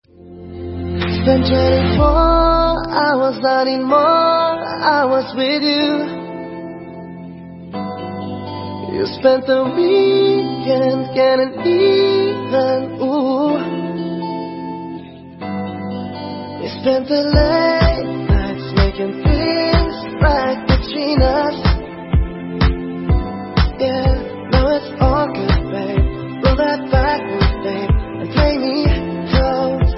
Spent 24 hours, I need more hours with you. You spent the weekend getting even, ooh. You spent the late nights making things right between us. Yeah, now it's all good, babe. Roll that backwards, babe, and play me close.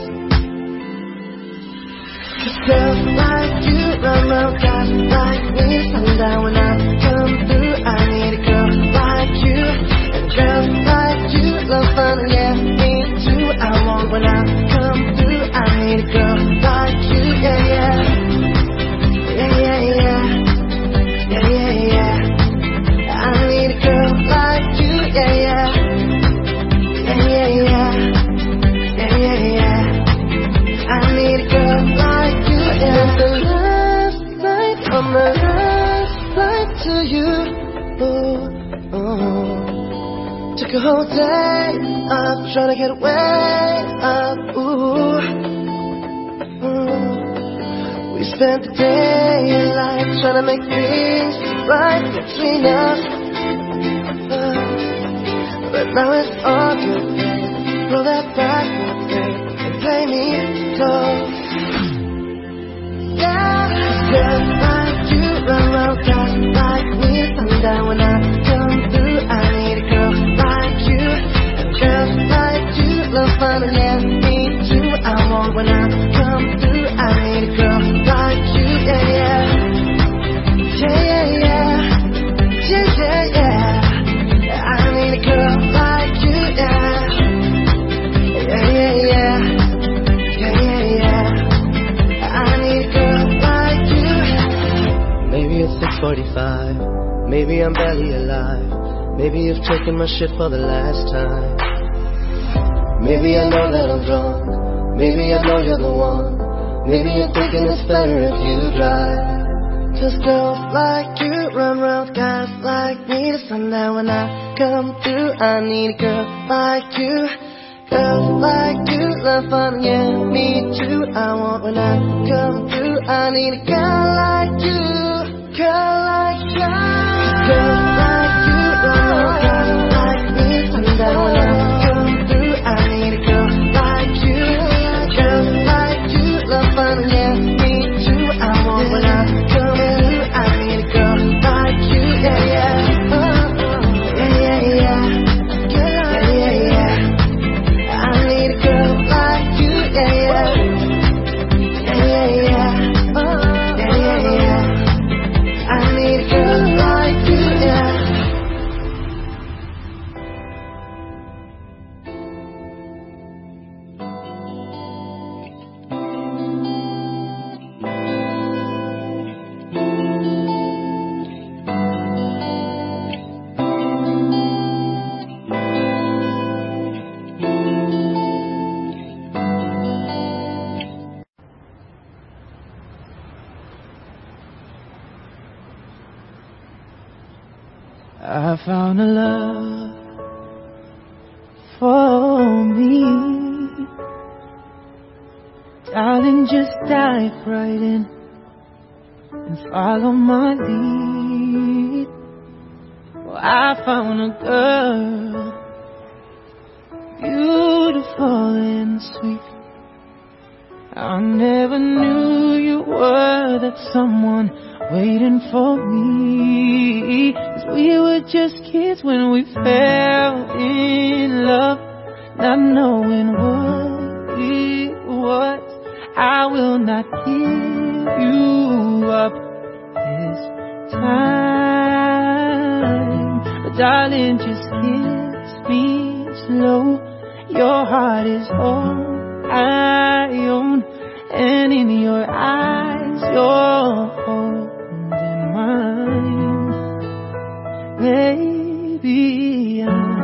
'Cause girls like you run around, guys like me sundown. When I come through, I need a girl like you. And girls like you love fun, yeah, me too. I want when I come through, I need a girl like you, yeah, yeah. Yeah, yeah, yeah. Yeah, yeah, yeah. I need a girl like you, yeah, yeah. Yeah, yeah, yeah. Yeah, yeah, yeah. I need a girl like you, yeah. The last night on the last flight to you, ooh, ooh. Took a whole day up, trying to get way up, ooh, ooh. We spent the day in life trying to make things right between us, but now it's all good, babe. Roll that backwards, babe, and play me close. Yeah, girls like you run around, guys like me sundown. When I come through, I need a girl like you. And girls like you love fun, and yeah, me too. I want when I come through, I need a girl like you, yeah, yeah. Yeah, yeah, yeah. Yeah, yeah, yeah. I need a girl like you, yeah. Yeah, yeah, yeah. Yeah, yeah, yeah. I need a girl like you. Maybe it's 6:45. Maybe I'm barely alive. Maybe you've taken my shit for the last time. Maybe I know that I'm drunk. Maybe I know you're the one. Maybe you're thinking it's better if you drive. 'Cause girls like you run around, guys like me to sundown. When I come through, I need a girl like you. Girls like you love fun, yeah, me too. I want when I come through, I need a girl like you. Girl like you. Girls like you run around, guys like me sundown. When I come through, I need a girl like you. Girls like you love fun, yeah, me too. I want when I come through, I need a girl like you, yeah, yeah. Yeah, yeah, yeah. Yeah, yeah, yeah. I need a girl like you, yeah, yeah. Yeah, yeah, yeah. Yeah, yeah, yeah. I need a girl like you, yeah. I found a love for me. Darling, just dive right in and follow my lead. Well, I found a girl, beautiful and sweet. I never knew you were that someone waiting for me. 'Cause we were just kids when we fell in love, not knowing what it was. I will not give you up this time, but darling, just kiss me slow. Your heart is all I own, and in your eyes, you're holding mine. Baby, I'm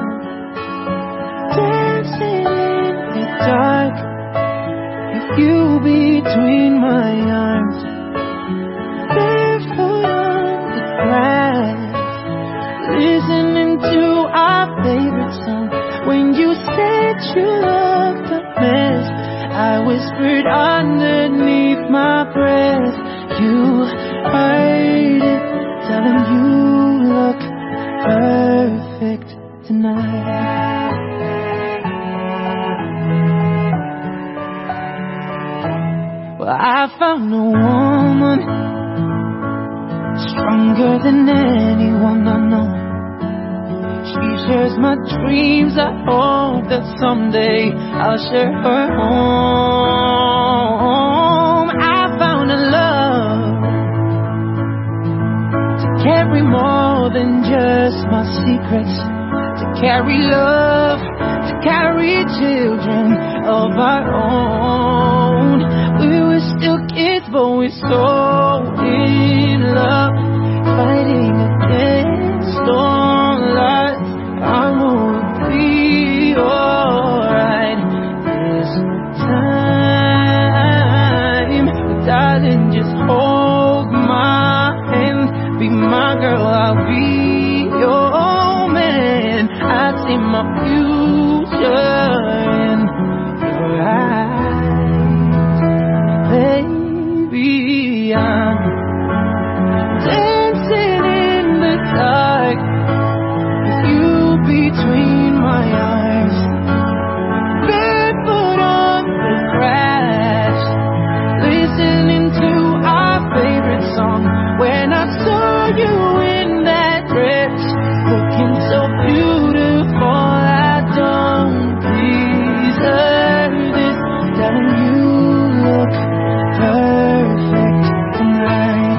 dancing in the dark with you between my arms, barefoot on the grass, listening to our favorite song. When you said you loved a mess, I I whispered underneath my breath. You heard it, telling you look perfect tonight. Well, I found a woman stronger than anyone I know. She shares my dreams. I hope that someday I'll share her home. I found a love to carry more than just my secrets, to carry love, to carry children of our own. We were still kids, but we're so in love, fighting against all odds. I know we'll be alright this time. But darling, just hold my hand, be my girl, I'll be your man. I see my future in your eyes, baby. I'm dancing in the dark, between my arms, barefoot on the grass, listening to our favorite song. When I saw you in that dress, looking so beautiful, I don't deserve this, telling you look perfect tonight.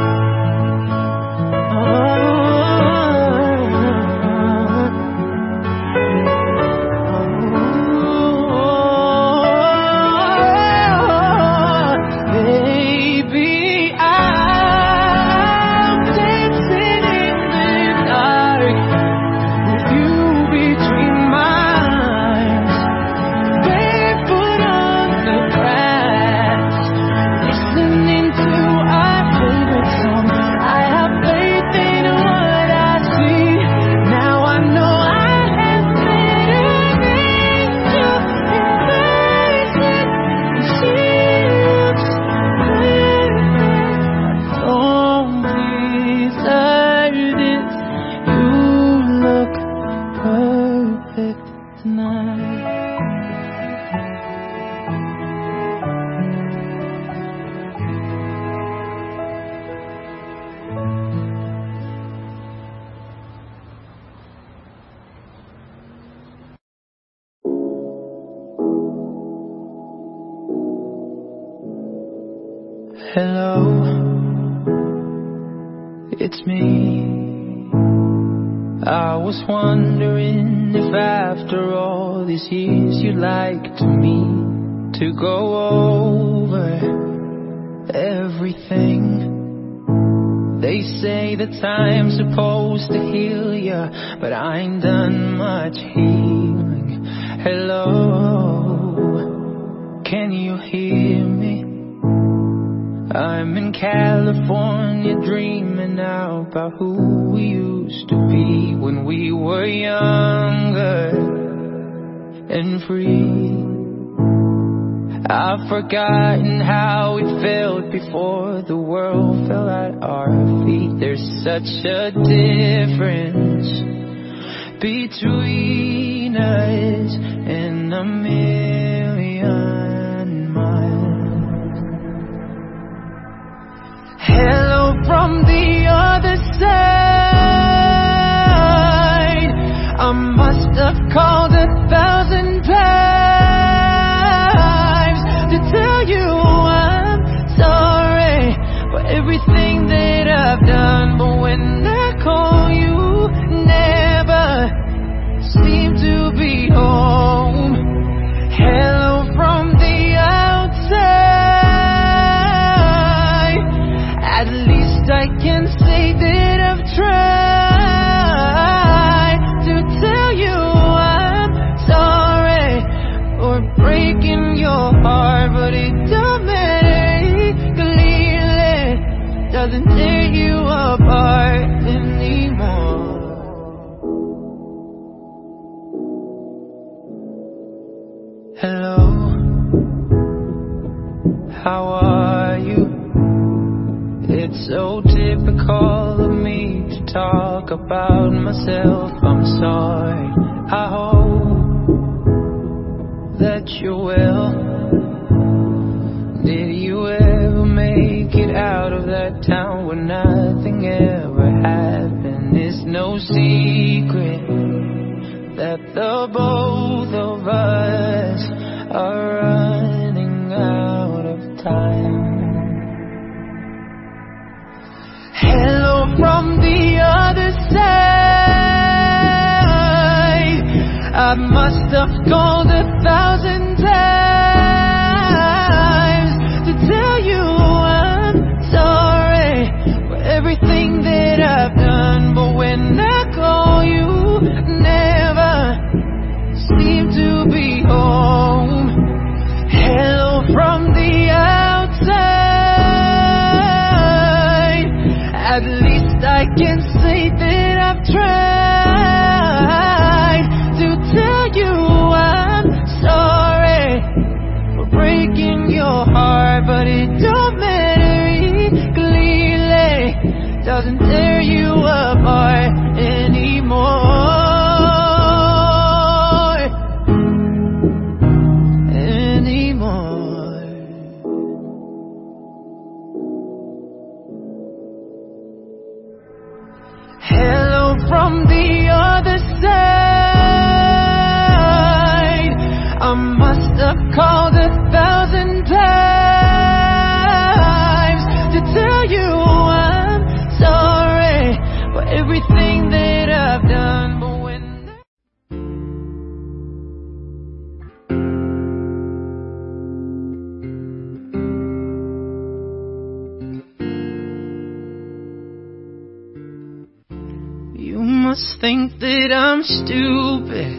Hello, it's me. I was wondering if after all these years you'd like me to go over everything. They say that time's supposed to heal ya, but I ain't done much healing. Hello, can you hear me? I'm in California dreaming out about who we used to be when we were younger and free. I've forgotten how it felt before the world fell at our feet. There's such a difference between us and a million miles. Hello from the other side. I must have called 1,000 times to tell you I'm sorry for everything that I've done. But when I call, you never seem to be home. Hello from the outside. At least I can say that I've tried to tell you I'm sorry for breaking your heart, but it don't matter, clearly doesn't tear you apart anymore. Hello, how are you? It's so typical of me to talk about myself. I'm sorry. I hope that you're well. Did you ever make it out of that town where nothing ever happened? It's no secret that the both of us are running out of time. Hello from the other side. I must have called 1,000 times to tell you I'm sorry for everything that I've done. But when I call you, never seem to be home. Hello from the outside. At least I can say that I've tried to tell you I'm sorry for breaking your heart, but it don't matter, clearly doesn't tear you apart anymore. Hello from the other side. I must have called 1,000 times to tell you I'm sorry for everything that I've done. But when you must think that I'm stupid.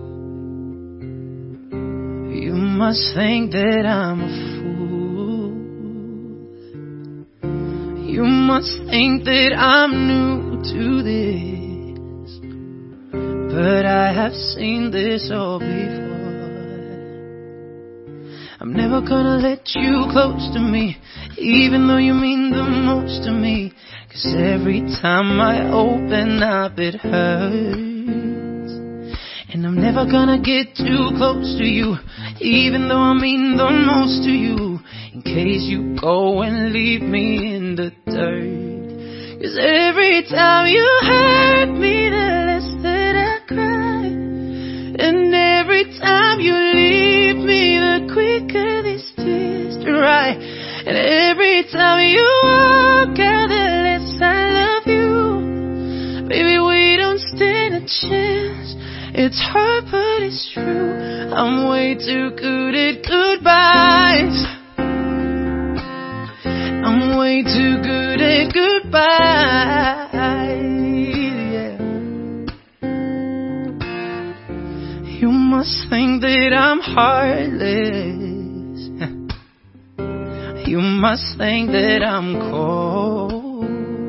You must think that I'm a fool. You must think that I'm new to this, but I have seen this all before. I'm never gonna let you close to me, even though you mean the most to me. 'Cause every time I open up it hurts. And I'm never gonna get too close to you, even though I mean the most to you, in case you go and leave me in the dirt. 'Cause every time you hurt me, the less that I cry. And every time you leave me, the quicker these tears dry. And every time you walk out, the less I love you. Baby, we don't stand a chance. It's hard, but it's true. I'm way too good at goodbyes. I'm way too good at goodbyes, yeah. You must think that I'm heartless. You must think that I'm cold.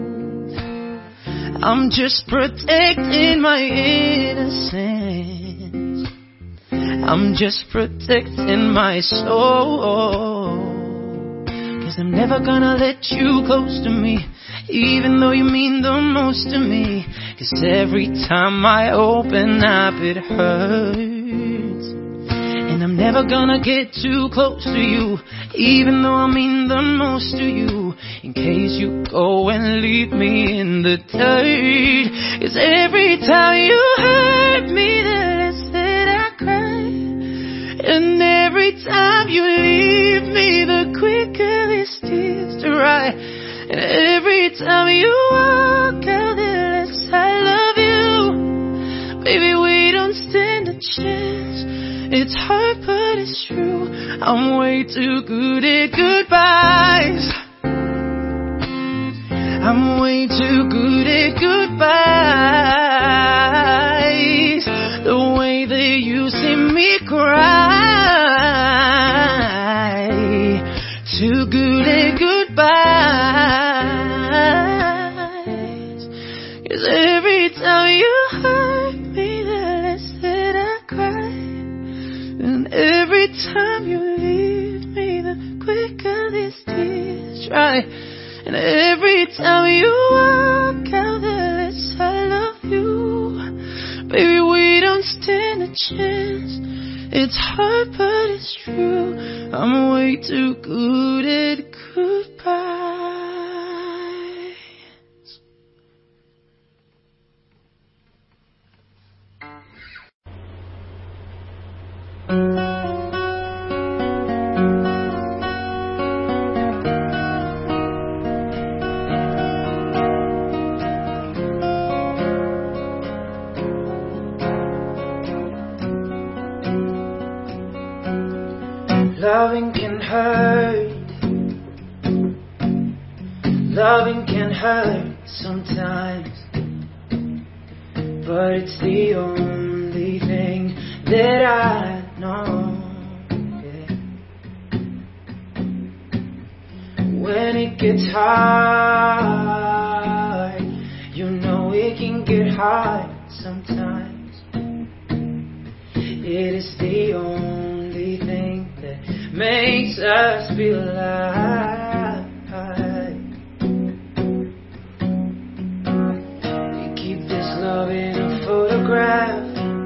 I'm just protecting my innocence. I'm just protecting my soul. 'Cause I'm never gonna let you close to me, even though you mean the most to me. 'Cause every time I open up it hurts. And I'm never gonna get too close to you, even though I mean the most to you, in case you go and leave me in the dirt. 'Cause every time you hurt me, the less that I cry. And every time you leave me, the quicker these tears dry. And every time you walk out, the less I love you. Baby, we don't stand a chance. It's hard, but it's true. I'm way too good at goodbyes. I'm way too good at goodbyes. The way that you see me cry. Too good at goodbyes. 'Cause every time you hurt me, the less that I cry. And every time you leave me, the quicker try. And every time you walk out there, let's I love you. Baby, we don't stand a chance. It's hard, but it's true. I'm way too good at goodbyes. Loving can hurt. Loving can hurt sometimes, but it's the only thing that I know. Yeah. When it gets hard, you know it can get hard sometimes. It is the only thing that makes us feel alive. We keep this love in a photograph.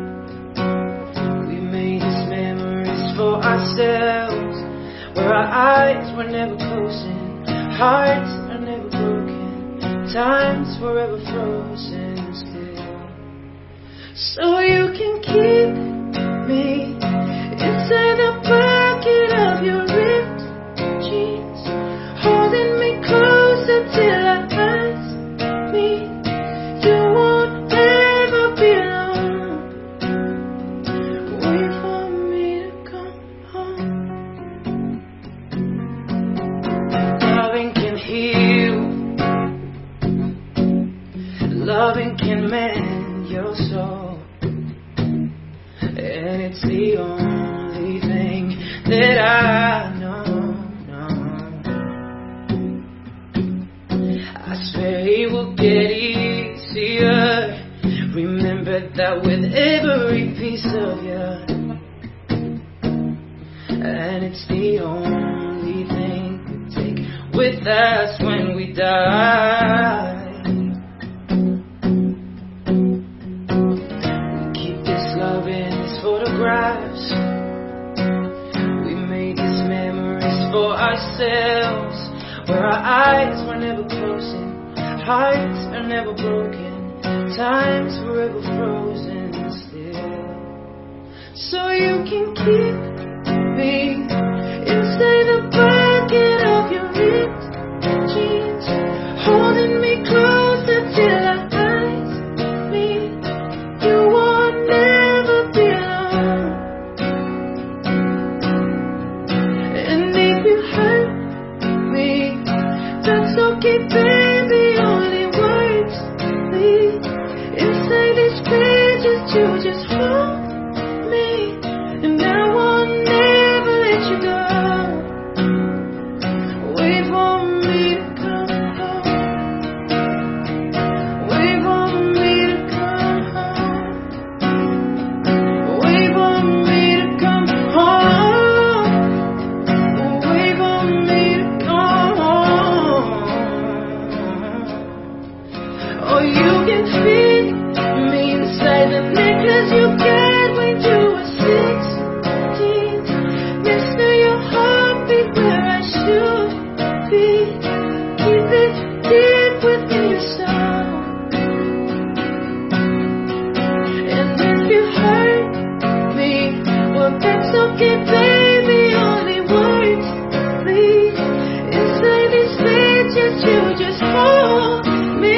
We made these memories for ourselves, where our eyes were never closing, hearts are never broken, time's forever frozen still. So you can keep me inside the pocket of your ripped jeans, holding me closer till our eyes meet. You won't ever be alone. Wait for me to come home. Loving can heal. Loving can mend your soul. And it's the only thing that I know. I swear it will get easier. Remember that with every piece of you. And it's the only thing we take with us when we die. Photographs. We made these memories for ourselves, where our eyes were never closing, hearts are never broken, time's forever frozen still. So you can keep me inside the pocket of your ripped jeans, holding me closer till our eyes meet. You won't never be alone. Okay, baby, only words leave inside these pages. You just hold me, and I won't never let you go. Wait for me to come home. Wait for me to come home. Wait for me to come home. Wait for me to come home. Oh, you can feed me inside the necklace you get when you were 16. Next to your heartbeat where I should be. Keep it deep within your soul. And if you hurt me, well, that's okay, baby. Only words leave inside these pages. You just hold me.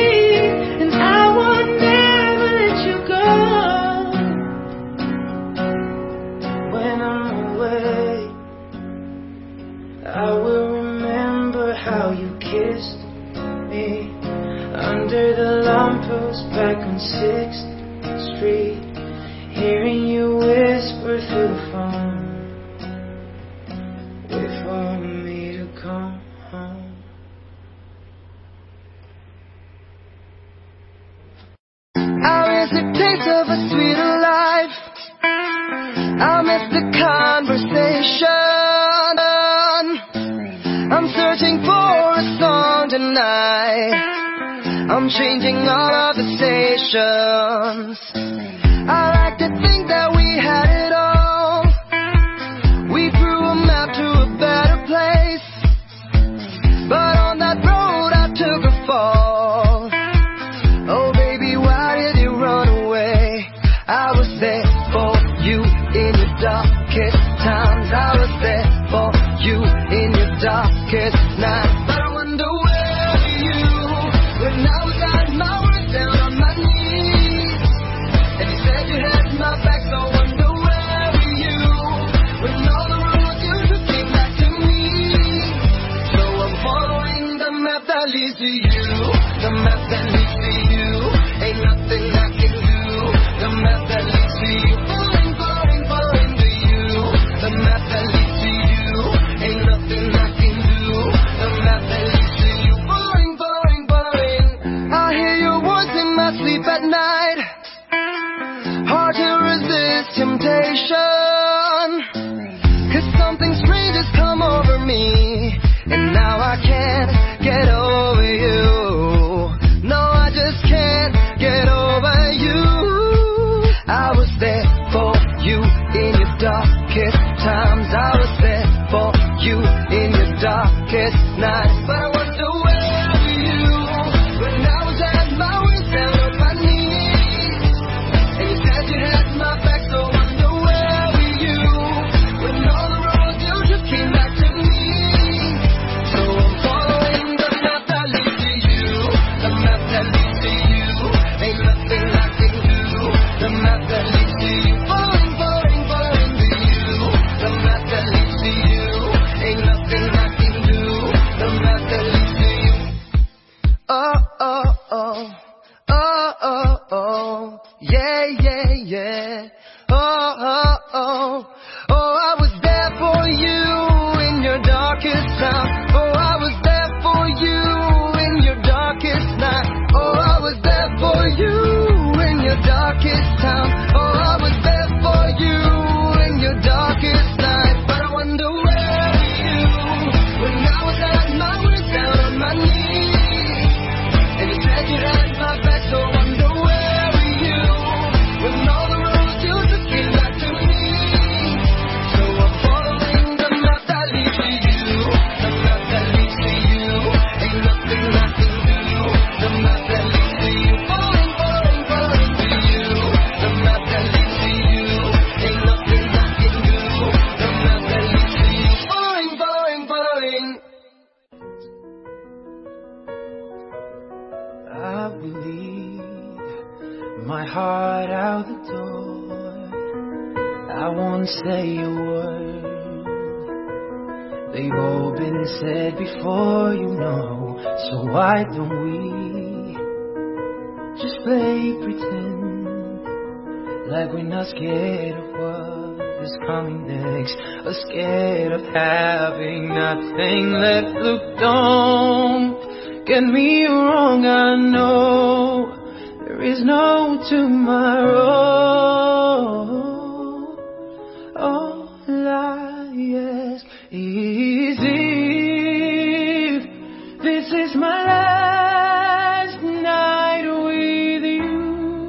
I will remember how you kissed me under the lamppost back on 6th Street, hearing you whisper through the phone. Wait for me to come home. I miss the taste of a sweeter life. I miss the conversation. I'm searching for a I'm changing all of the stations. I like to think that we had it all. We threw a map to a better place, but on that road I took a fall. Oh baby, why did you run away? I was there for you in your darkest times. I was there for you in your darkest nights. But I wonder where were you when I was at my worst, down on my knees, and you said you had my back. So I wonder where were you when all the roads you took came back to me. So I'm following the map that leads to you, the map that leads to you. Ain't nothing I can do. The map that leads to you, falling, falling, falling to you. The map that leads to you, ain't nothing I can do. The map that leads to you, falling, falling, falling. I hear your voice in my sleep at night. Hard to resist temptation, 'cause something strange has come over me, and now I can't get over you. No, I just can't get over you. I was there for you in your darkest times. I was there for you in your darkest nights. But I wonder where were you when I was at my worst, down on my knees, and you said you had my back. So I wonder where were you when all the roads you took came back to me. So I'm following the map that leads to you, the map that leads to you. Ain't nothing I can do. The map that leads to you, falling, falling, falling to you. The map that leads to you, ain't nothing I can do. The map that leads to you. Oh, oh, oh, oh, oh, oh, yeah, yeah, yeah. Oh, oh, oh, oh, I was there for you in your darkest time. Oh, I was there for you in your darkest night. Oh, I was there for you in your darkest time. Oh, I was there for you in your darkest night. But I wonder where were you when I was at my worst, down on my knees, and you said you had my back. So I wonder where were you when all the roads you took came back to me. So I'm following the map that leads to you, the map that leads to you. Ain't nothing I can do. The map that leads to you, falling, falling, falling to you. The map that leads to you, ain't nothing I can do. The map that leads to you, falling, falling, falling. I will leave my heart out the door. I won't say a word. They've all been said before, you know. So why don't we just play pretend, like we're not scared of what is coming next, or scared of having nothing left. Look, don't get me wrong, I know there is no tomorrow. All I ask is if this is my last night with you,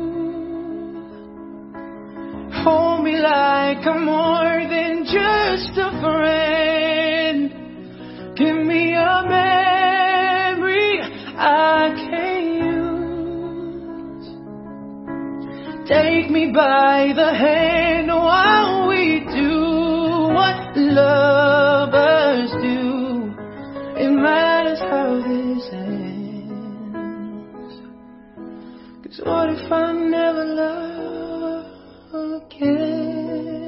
hold me like I'm more than just a friend. Give me a memory I can use. Take me by the hand while we do what lovers do. It matters how this ends, 'cause what if I never love again?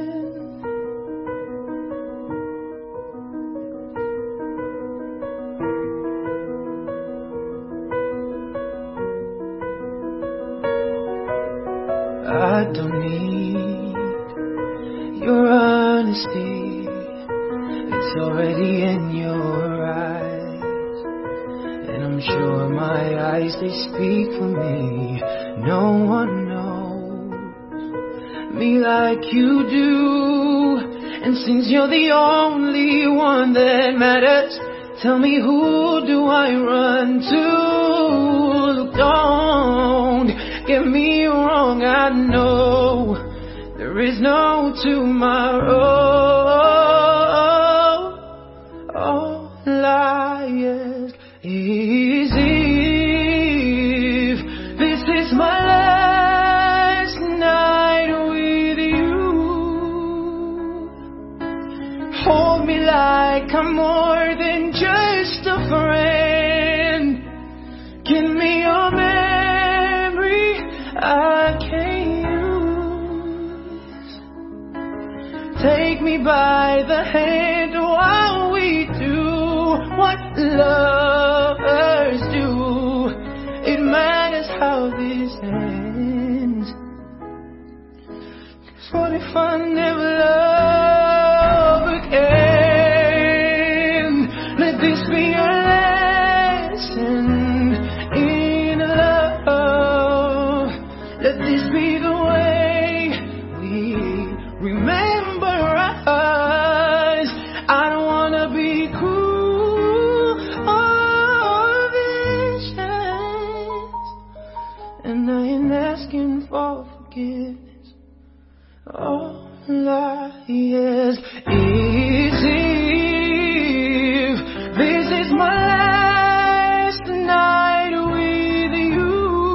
I don't need your honesty, it's already in your eyes, and I'm sure my eyes, they speak for me. No one knows me like you do, and since you're the only one that matters Tell me, who do I run to? Look, don't get me wrong, I know there is no tomorrow. All I ask is if this is my last night with you, hold me like I'm more than just a friend. Give me your memory I can't use. Take me by the hand while we do what lovers do. It matters how this ends. 'Cause what if I never love again? Let this be a lesson in love. Let this be the way we remember us. I don't wanna be cruel or vicious, and I ain't asking for forgiveness. All I ask is if this is my last night with you,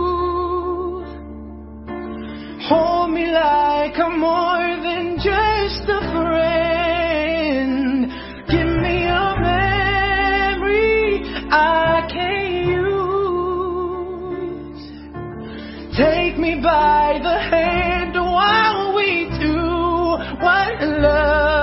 hold me like I'm more than just a friend. Give me your memory I can't use. Take me by the hand while we do what love.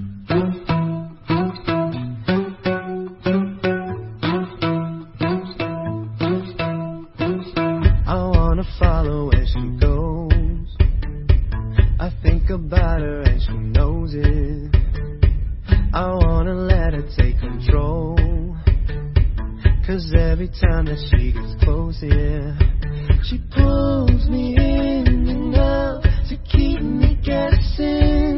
I wanna follow where she goes. I think about her and she knows it. I wanna let her take control. 'Cause every time that she gets close, yeah, she pulls me in enough to keep me guessing.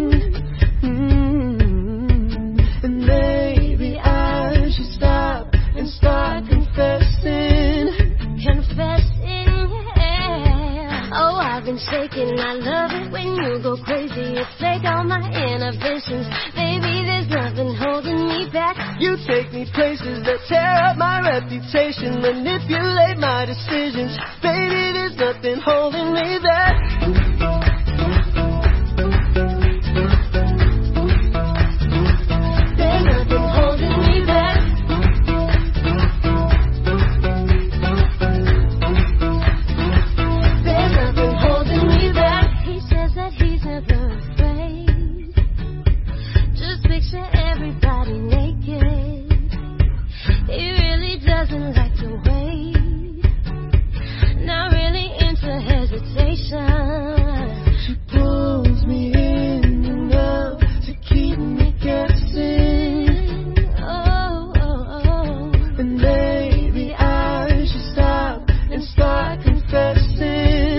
And maybe I should stop and start confessing. Yeah. Oh, I've been shaking. I love it when you go crazy. You take all my inhibitions. Baby, there's nothing holding me back. You take me places that tear up my reputation, manipulate my decisions. Baby, there's nothing holding me back. There's nothing holding me back. There's nothing holding me back. He says that he's never afraid. Just picture everybody naked. He really doesn't like to wait. Not really into hesitation. She pulls me in enough to keep me guessing. And maybe I should stop and start confessing.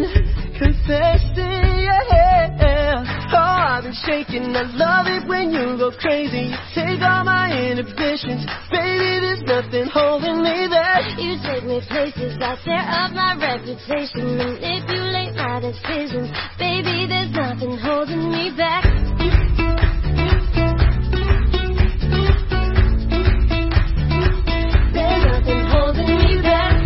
Yeah. Oh, I've been shaking. I love it when you go crazy. You take all my inhibitions. Baby, there's nothing holding me back. You take me places that tear up my reputation, manipulate my decisions. Baby, there's nothing holding me back. There's nothing holding me back.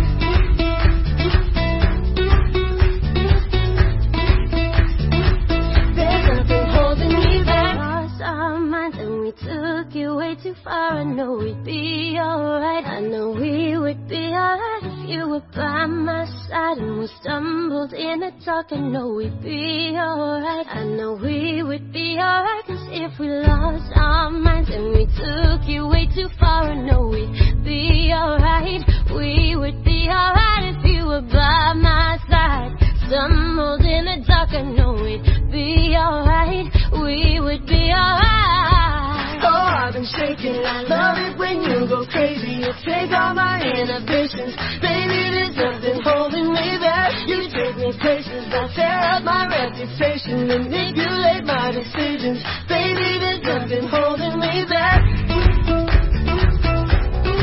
There's nothing holding me back. Lost our minds and we took it way too far. I know we'd be alright. I know we would be alright if you were by my side. And we stumbled in the dark. I know we'd be alright. I know we would be alright. 'Cause if we lost our minds and we took it way too far, I know we'd be alright. We would be alright if you were by my side. Stumbled in the dark. I know we'd be alright. We would be alright. Oh, I've been shaking. I love it when you go crazy. You take all my inhibitions. Baby, there's nothing holding me back. You take me places that tear up my reputation, manipulate my decisions. Baby, there's nothing holding me back.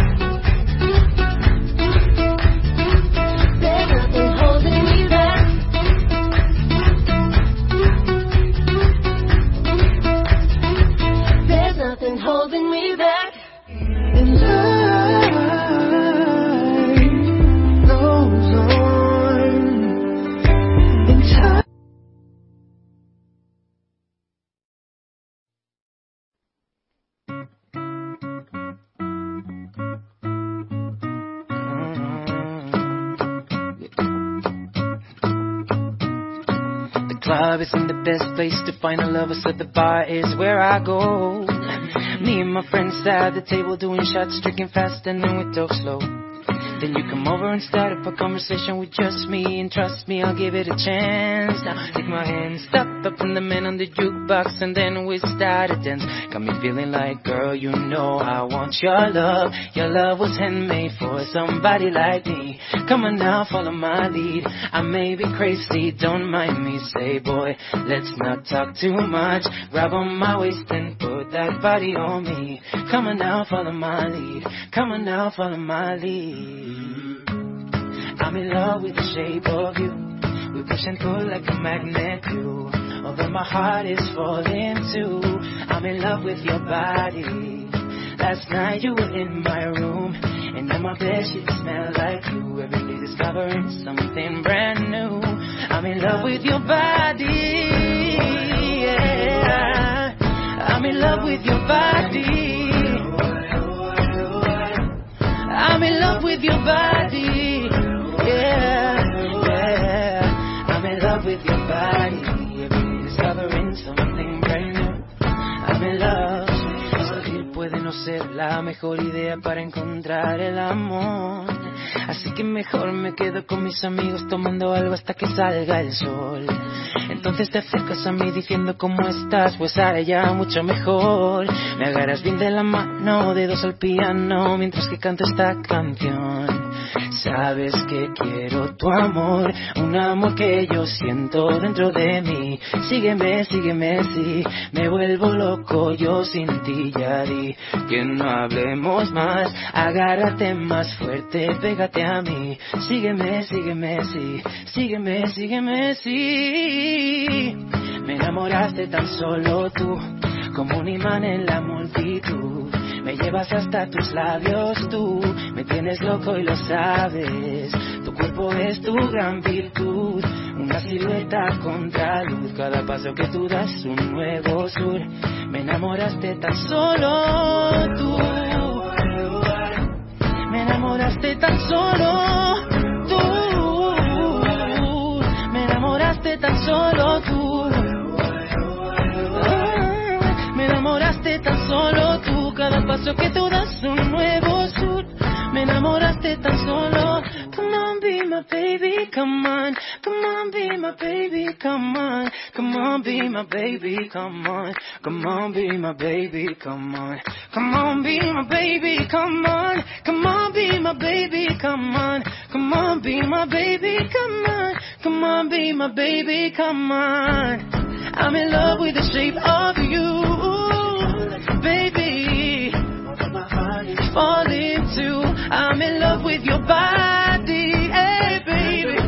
been holding me back. And life goes on in time. The club isn't the best place to find a lover, so the bar is where I go. Me and my friends sat at the table doing shots, drinking fast, and then we talk slow. Then you come over and start up a conversation with just me, and trust me, I'll give it a chance. Now take my hand, stop up in the man on the jukebox, and then we start to dance. Got me feeling like, girl, you know I want your love. Your love was handmade for somebody like me. Come on now, follow my lead. I may be crazy, don't mind me. Say, boy, let's not talk too much. Grab on my waist and put that body on me. Come on now, follow my lead. Come on now, follow my lead. I'm in love with the shape of you. We push and pull like a magnet do. Although my heart is falling too. I'm in love with your body. Last night you were in my room, and on my bed sheets smell like you. Every day discovering something brand new. I'm in love with your body. Yeah. I'm in love with your body. I'm in love with your body, yeah, yeah. I'm in love with your body, every day discovering something brand new. I'm in love. Salir puede no ser la mejor idea para encontrar el amor. Así que mejor me quedo con mis amigos tomando algo hasta que salga el sol. Entonces te acercas a mí diciendo cómo estás, pues ahora ya mucho mejor. Me agarras bien de la mano, dedos al piano, mientras que canto esta canción. Sabes que quiero tu amor, un amor que yo siento dentro de mí. Sígueme, sígueme, sí, me vuelvo loco yo sin ti, ya di que no hablemos más. Agárrate más fuerte, pégate a mí. Sígueme, sígueme, sí, sígueme, sígueme, sí. Me enamoraste tan solo tú, como un imán en la multitud. Me llevas hasta tus labios tú, me tienes loco y lo sabes. Tu cuerpo es tu gran virtud, una silueta contra luz. Cada paso que tú das un nuevo sur. Me enamoraste tan solo tú. Me enamoraste tan solo tú. Me enamoraste tan solo tú. Me enamoraste tan solo tú. Cada paso que tú das un nuevo sur. Me enamoraste tan solo. Come on, be my baby, come on. Come on, be my baby, come on. Come on, be my baby, come on. Come on, be my baby, come on. Come on, be my baby, come on. Come on, be my baby, come on. Come on, be my baby, come on. Come on, be my baby, come on. I'm in love with the shape of you, baby. Falling too. I'm in love with your body, hey baby.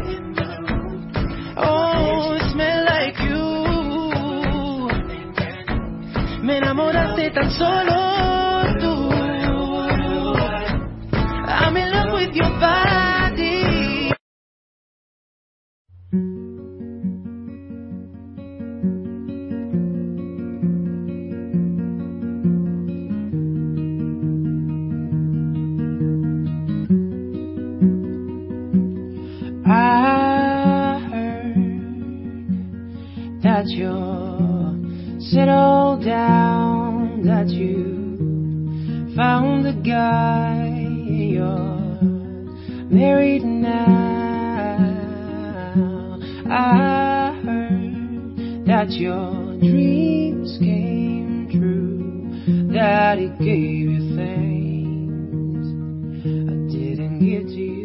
Oh, smell like you. Me enamoraste tan solo tú. I'm in love with your body. I heard that you're settled down, that you found a guy, you're married now. I heard that your dreams came true, that he gave you things I didn't give to you.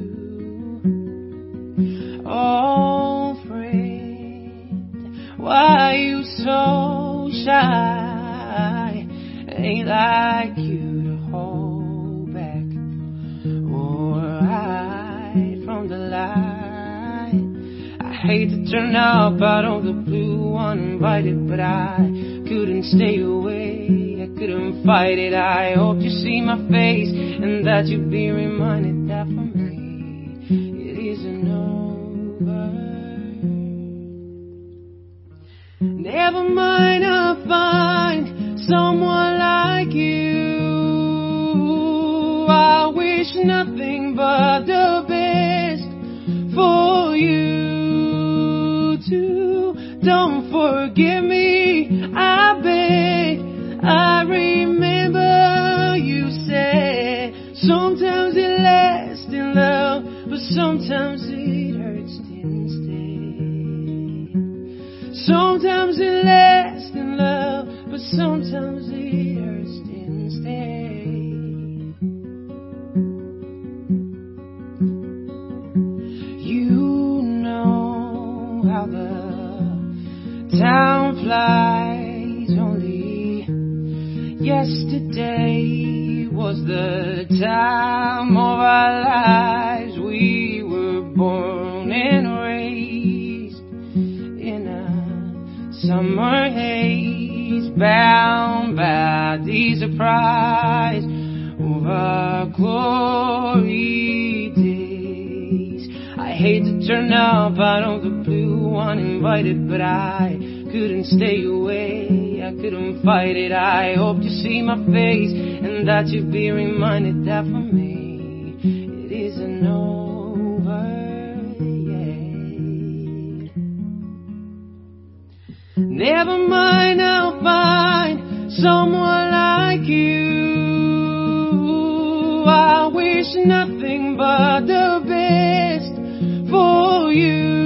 Oh, friend, why you so shy? Ain't like you to hold back or hide from the light. I hate to turn up out of the blue uninvited, but I couldn't stay away. I couldn't fight it. I hope you see my face and that you be reminded that for me it isn't over. Never mind, I'll find someone like you. I wish nothing but the best for you too. Don't forgive me, I beg. I remember you said sometimes it lasts in love, but sometimes it hurts instead. Sometimes it lasts in love, but sometimes it hurts instead. You know how the time flies. Only yesterday was the time of our lives. We were born and raised in a summer haze, bound by the surprise of our glory days. I hate to turn up out of the blue uninvited, but I couldn't stay away, I couldn't fight it. I hope you see my face and that you be reminded that for me it isn't over yet. Never mind, I'll find someone like you. I wish nothing but the best for you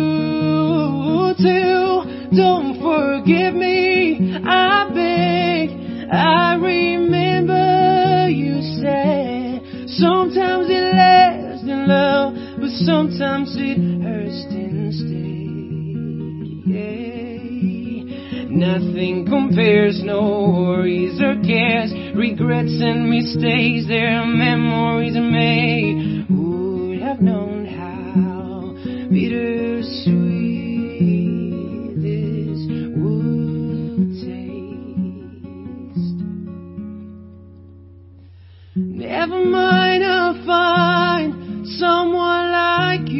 too. Don't forgive me, I beg. I remember you said sometimes it lasts in love, but sometimes it hurts instead. Yeah. Nothing compares, no worries or cares, regrets and mistakes, their memories are made. Who would have known how bittersweet never mind, I'll find someone like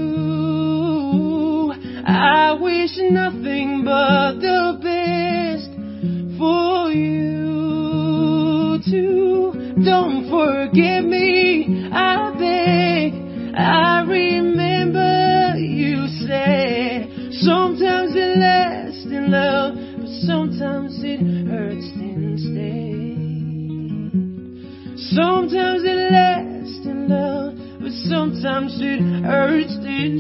you. I wish nothing but the best for you too. Don't forgive me, I beg. I remember you said sometimes it lasts in love, but sometimes it hurts instead. Sometimes it lasts in love, but sometimes it hurts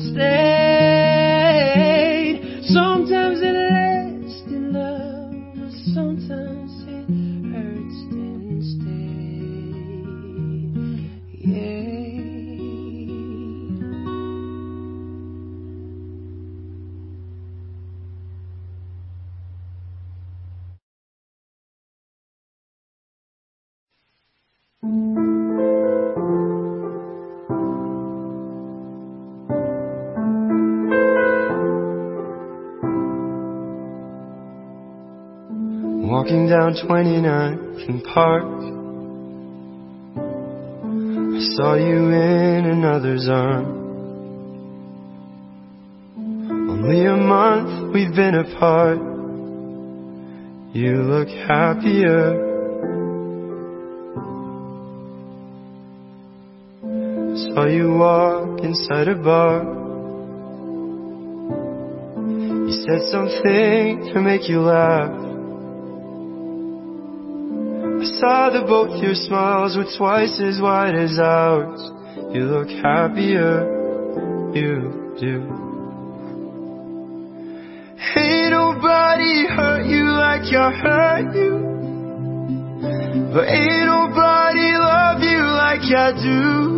instead. Sometimes it lasts in love, but sometimes it hurts instead. Yeah. Walking down 29th and Park, I saw you in another's arm. Only a month we've been apart. You look happier. Saw you walk inside a bar. You said something to make you laugh. I saw that both your smiles were twice as wide as ours. You look happier, you do. Ain't nobody hurt you like I hurt you, but ain't nobody love you like I do.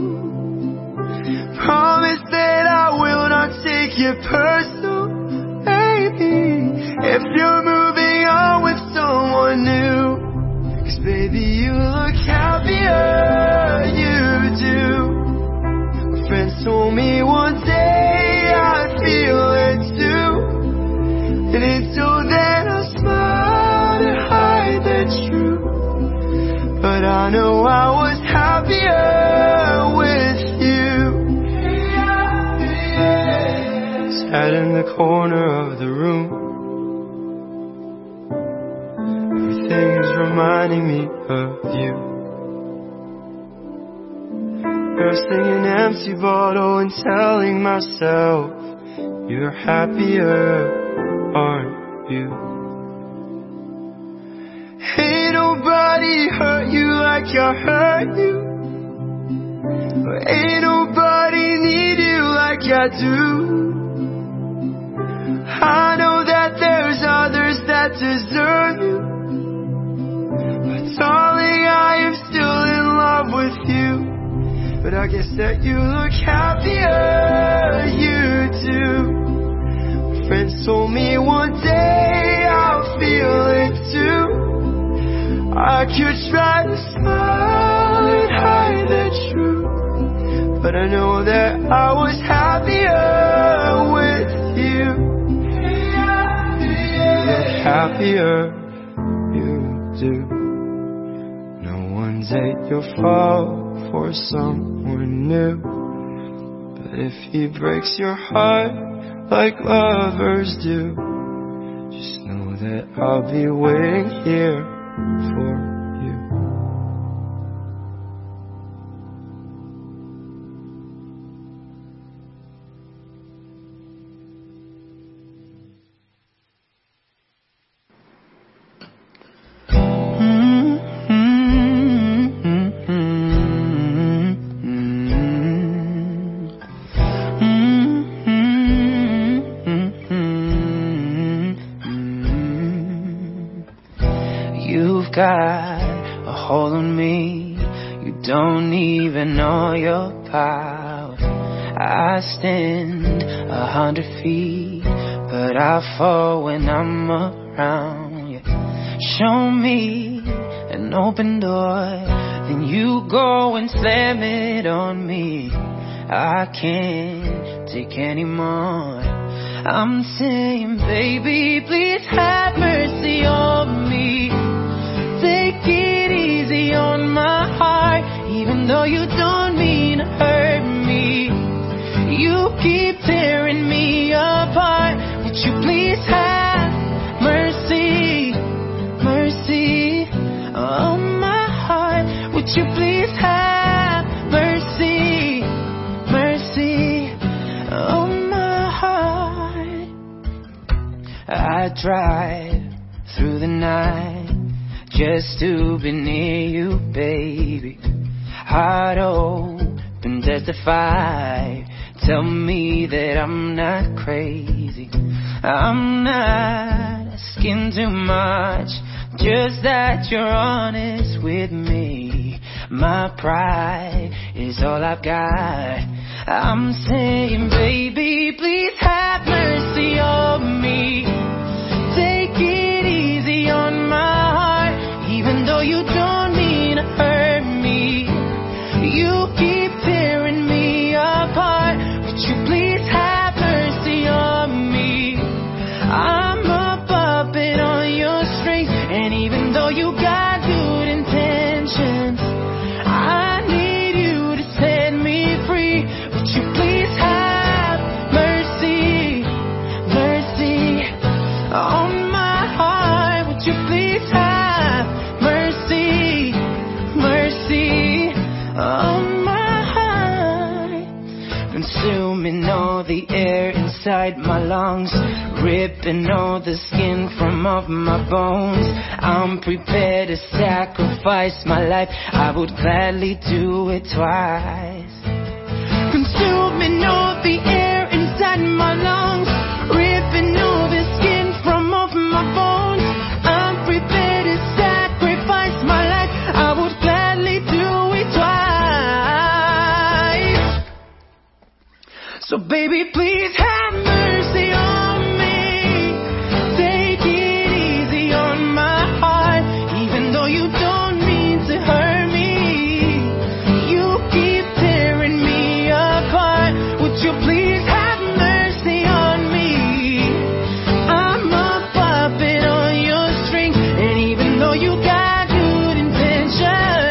Promise that I will not take it personal, baby, if you're moving on with someone new. Cause baby, you look happier, you do. My friends told me one day I'd feel it too, and until then I smile to hide the truth. but I know I was happier with you. Sat in the corner of the room. Everything is reminding me of you. Nursing an empty bottle and telling myself, you're happier, aren't you? Ain't nobody hurt you like I hurt you. Ain't nobody need you like I do. I know that there's others that deserve you, but darling, I am still in love with you. But I guess that you look happier, you do. Friends told me one day I'll feel it too. I could try to smile and hide the truth, but I know that I was happier with you. Happier, you do. No one take your fall for someone new, but if he breaks your heart like lovers do, just know that I'll be waiting here for you. Got a hold on me, you don't even know your power. I stand 100 feet, but I fall when I'm around you. Show me an open door, then you go and slam it on me. I can't take any more. I'm saying, baby, please have mercy on me. Take it easy on my heart, even though you don't mean to hurt me. You keep tearing me apart. Would you please have mercy, mercy on my heart? Would you please have mercy, mercy on my heart? I drive through the night just to be near you, baby. Heart open, testify. Tell me that I'm not crazy. I'm not asking too much, just that you're honest with me. My pride is all I've got. I'm saying, baby, please have mercy on me. Take it easy on my heart, even though you don't mean to hurt me. You keep tearing me apart. Would you please have mercy on me? I'm a puppet on your strings, and even though you got good intentions, I need you to set me free. Would you please have mercy, mercy on my heart? Would you please have mercy, mercy on my heart? Consuming all the air inside my lungs, ripping all the skin from off my bones. I'm prepared to sacrifice my life. I would gladly do it twice. Consuming all the air inside my lungs, ripping all the skin from off my bones. I'm prepared to sacrifice my life. I would gladly do it twice. So baby, please have mercy on me. Take it easy on my heart, even though you don't mean to hurt me. You keep tearing me apart. Would you please have mercy on me? I'm a puppet on your strings, and even though you got good intentions,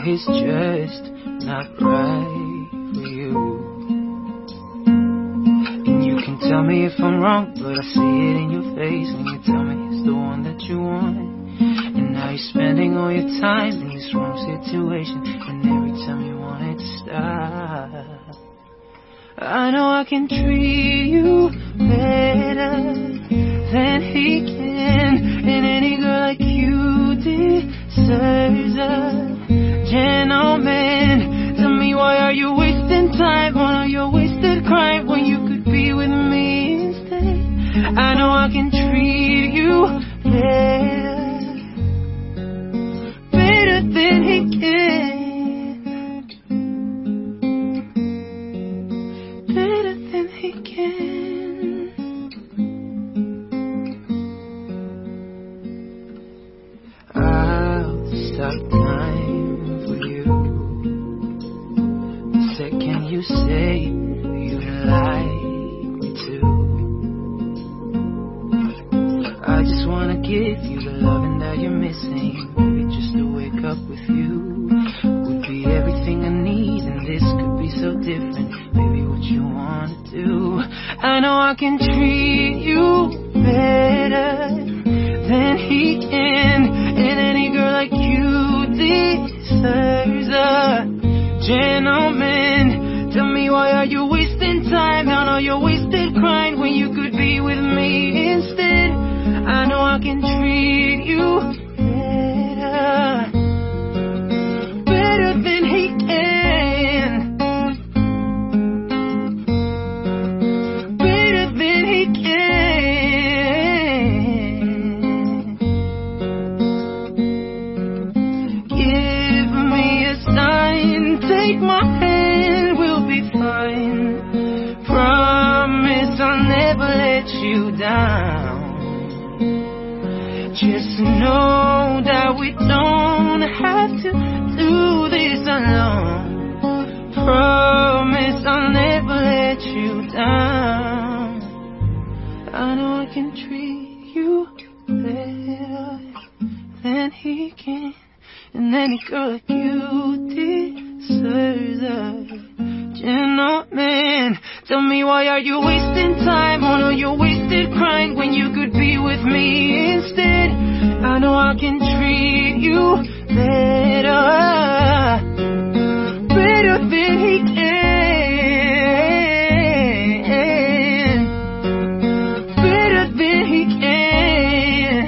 it's just not right for you. And you can tell me if I'm wrong, but I see it in your face when you tell me it's the one that you want. And now you're spending all your time in this wrong situation, and every time you want it to stop. I know I can treat you better than he can, and any girl like you deserves a gentleman. Tell me, why are you wasting time on all your wasted crime when you could be with me instead? I know I can treat you better than he can. Better than he can. I'll stop time for you the second you say you'd like me to. I just wanna give you the loving that you're missing. Maybe just to wake up with you would be everything I need, and this could be so different. Maybe what you wanna do. I know I can treat you better than he can, and any girl like you deserves a gentleman. Tell me, why are you wasting time on all your wasted crying when you could be with me instead? I know I can treat you better than he can. Better than he can. Give me a sign, take my hand, we'll be fine. Promise I'll never let you down. Just know that we don't have to do this alone. Promise I'll never let you down. I know I can treat you better than he can, and any girl like you deserves a gentleman. Tell me, why are you wasting time on all your wasted crying when you could be with me instead? I know I can treat you better than he can. Better than he can.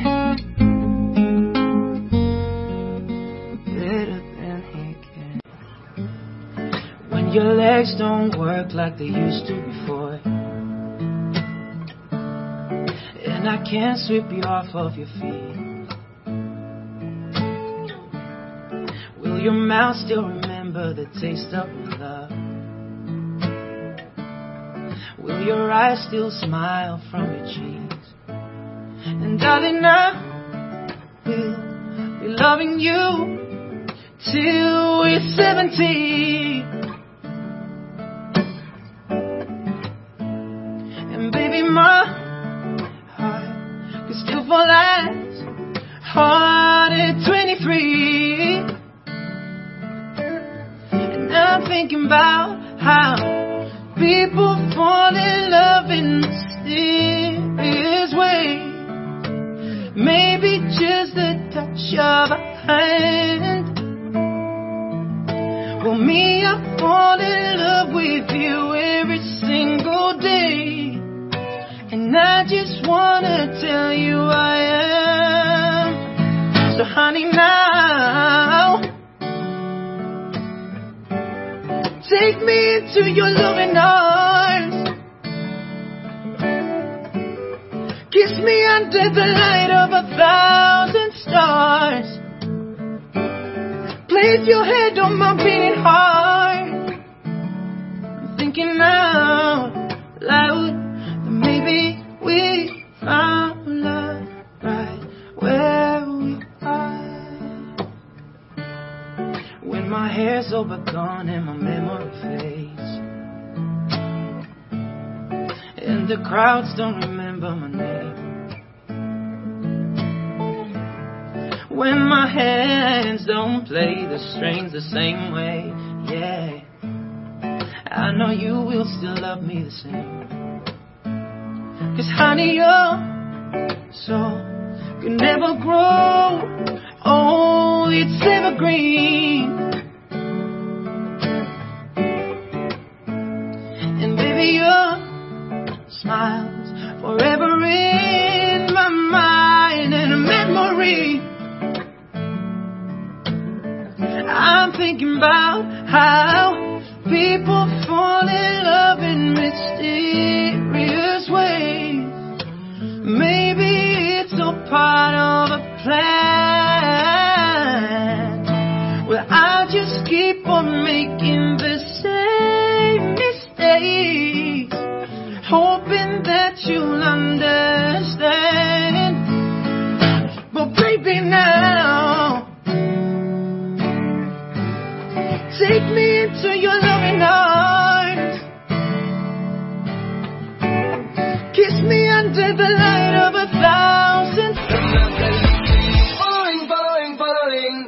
Better than he can. When your legs don't work like they used to before, and I can't sweep you off of your feet, will your mouth still remember the taste of love? Will your eyes still smile from your cheeks? And darling, I will be loving you till we're 70. And baby, my heart can still fall as hard at 23. And I'm thinking about how people fall in love in mysterious ways. Maybe just the touch of a hand. Well, me, I fall in love with you every single day, and I just wanna tell you I am. So honey, now take me into your loving arms. Kiss me under the light of 1,000 stars. Place your head on my beating heart. I'm thinking out loud that maybe we found love right where we are. When my hair's all but gone and my memory fades, and the crowds don't remember my name. when my hands don't play the strings the same way. Yeah, I know you will still love me the same. 'Cause honey, your soul can never grow old, it's evergreen. And baby, your smile's forever in my mind and a memory. I'm thinking about how people fall in love in mysterious ways. Maybe it's all part of a plan. Well, I'll just keep on making the same mistakes, hoping that you'll understand. But baby, now take me into your loving arms. Kiss me under the light of 1,000. Following, following, following.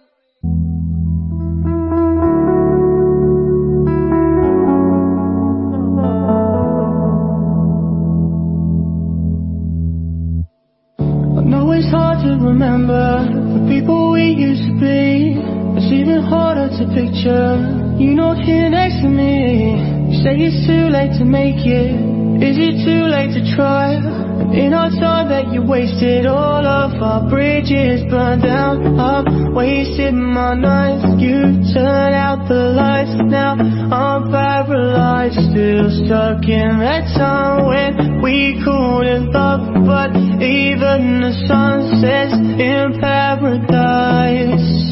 I know it's hard to remember the people we used to be. It's even harder to picture you not here next to me. You say it's too late to make it. Is it too late to try? And in our time that you wasted, all of our bridges burned down. I've wasted my nights. You turned out the lights. Now I'm paralyzed, still stuck in that time when we couldn't love. But even the sun sets in paradise.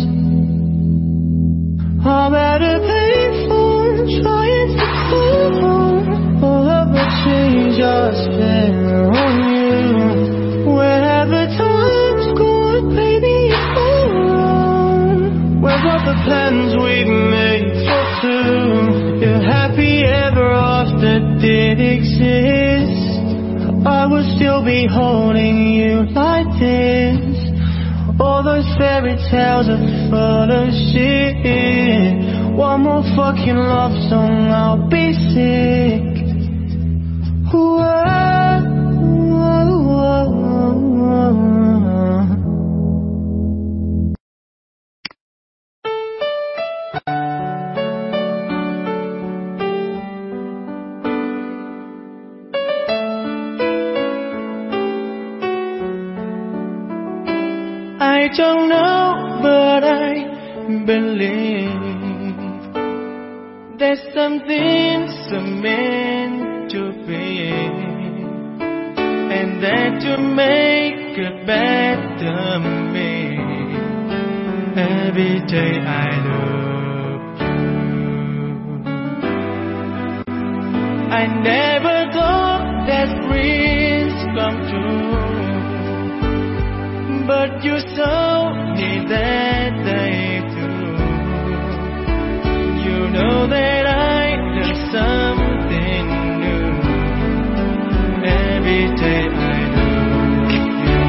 I'm at a payphone trying to move on. All of the change I spent on you. Wherever time's gone, baby, it's all wrong. Where are the plans we made for two? If happy ever after did exist, I would still be holding you like this. All those fairy tales are full of shit. One more fucking love song, I'll be sick. Whoa, whoa, whoa, whoa. I don't know, but I believe there's something so meant to be, and that to make a better me. Every day I love you. I never thought that dreams come true, but you saw me that day too. You know that I love something new. Every day I love you.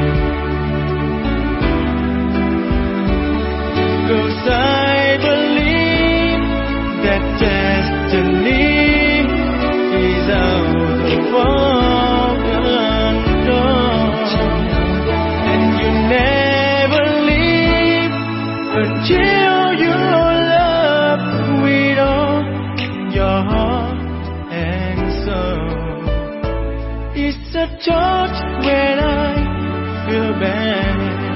'Cause I believe that destiny is out of all control. And you never leave until your love with all your heart and soul. It's a touch when I feel bad.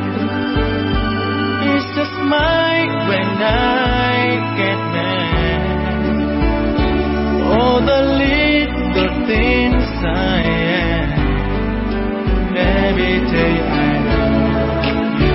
It's a smile when I get mad. All the little things I am. Every day I love you.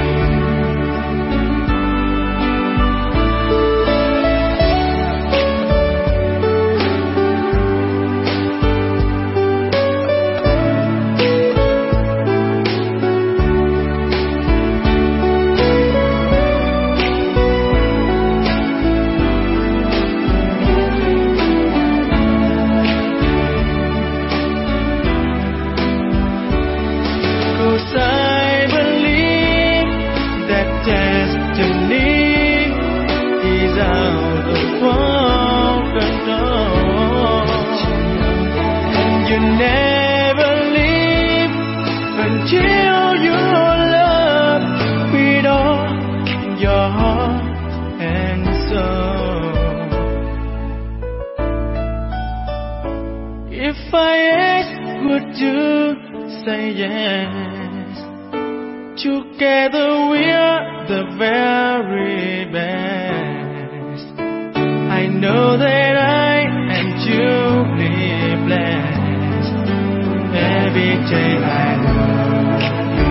say yes. Together we're the very best. I know that I am truly blessed. Every day I love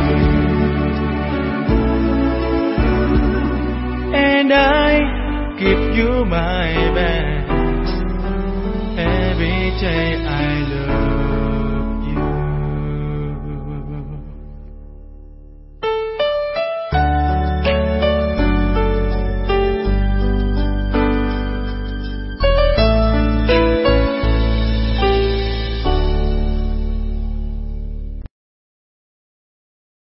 you, and I give you my best. Every day I love you.